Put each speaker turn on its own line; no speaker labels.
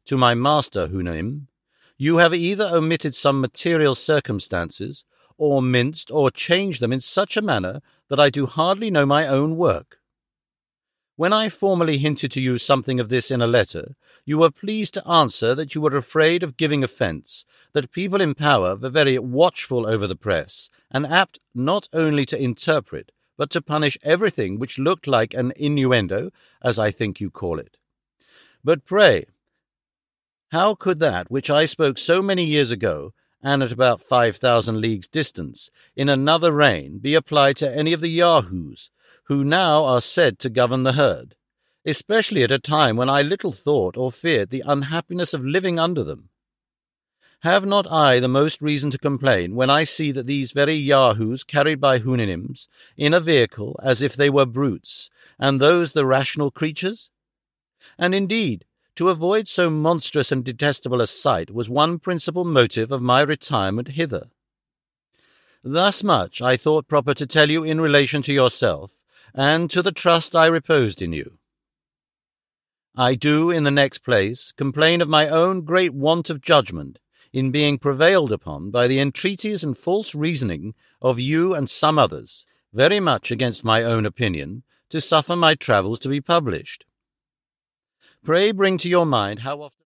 to my master Hunaim, you have either omitted some material circumstances, or minced or changed them in such a manner that I do hardly know my own work. When I formerly hinted to you something of this in a letter, you were pleased to answer that you were afraid of giving offence, that people in power were very watchful over the press, and apt not only to interpret, but to punish everything which looked like an innuendo, as I think you call it. But pray, how could that which I spoke so many years ago, and at about 5,000 leagues distance, in another reign, be applied to any of the Yahoos, who now are said to govern the herd, especially at a time when I little thought or feared the unhappiness of living under them? Have not I the most reason to complain when I see that these very Yahoos carried by Hunanims in a vehicle as if they were brutes, and those the rational creatures? And indeed, to avoid so monstrous and detestable a sight was one principal motive of my retirement hither. Thus much I thought proper to tell you in relation to yourself, and to the trust I reposed in you. I do, in the next place, complain of my own great want of judgment in being prevailed upon by the entreaties and false reasoning of you and some others, very much against my own opinion, to suffer my travels to be published. Pray bring to your mind how often